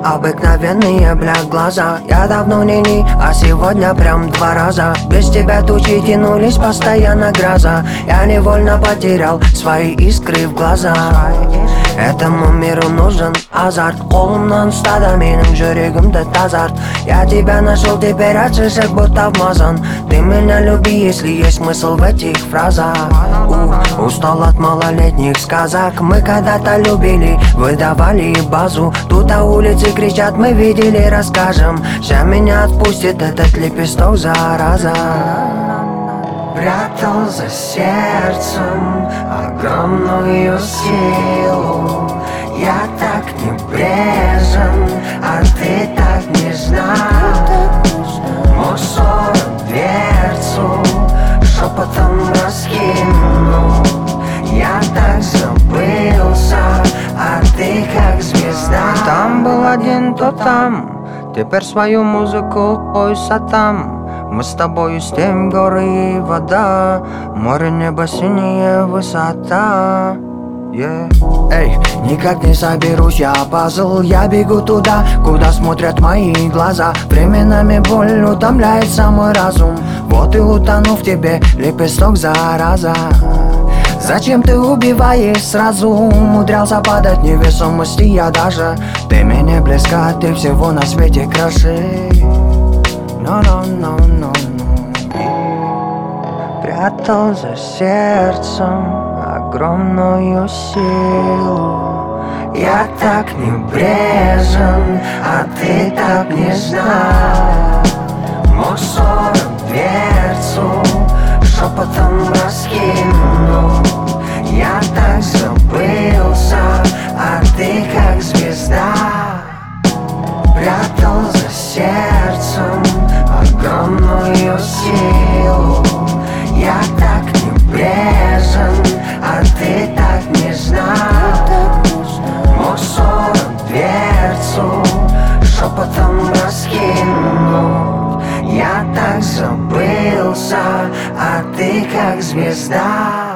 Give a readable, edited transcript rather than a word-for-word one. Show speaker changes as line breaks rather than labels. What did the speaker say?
Обыкновенные, бля, глаза. Я давно не, а сегодня прям 2 раза. Без тебя тучи тянулись, постоянно гроза. Я невольно потерял свои искры в глазах. Этому миру нужен азарт. Қолымнан ұстады менің жүрегімді тазарт. Я тебя нашел, теперь от шишек будто вмазан. Ты меня люби, если есть смысл в этих фразах. Устал от малолетних сказок. Мы когда-то любили, выдавали базу. Тут на улице кричат, мы видели, расскажем. Ща меня отпустит этот лепесток, зараза. Прятал за сердцем огромную силу. Я так небрежен, а ты так нежна. Мог 40 дверцу шепотом раскинул. Я так забылся, а ты как звезда. Там был один, то там. Теперь свою музыку пой сатам. Мы с тобою стем горы и вода. Море, небо, синяя высота. Эй, никак не соберусь, я пазл. Я бегу туда, куда смотрят мои глаза. Временами боль утомляет мой разум. Вот и утону в тебе, лепесток, зараза. Зачем ты убиваешь сразу? Умудрялся падать невесомости я даже. Ты мне близка, ты всего на свете краше. No. Прятал за сердцем огромную силу. Я так небрежен, а ты так нежна. Мог 40 дверцу шепотом раскинул. Я так забылся, а ты как звезда. Прятал за сердцем огромную силу. Я так небрежен, а ты так нежна. Мог 40 дверцу шепотом раскинул. Я так забылся, а ты как звезда.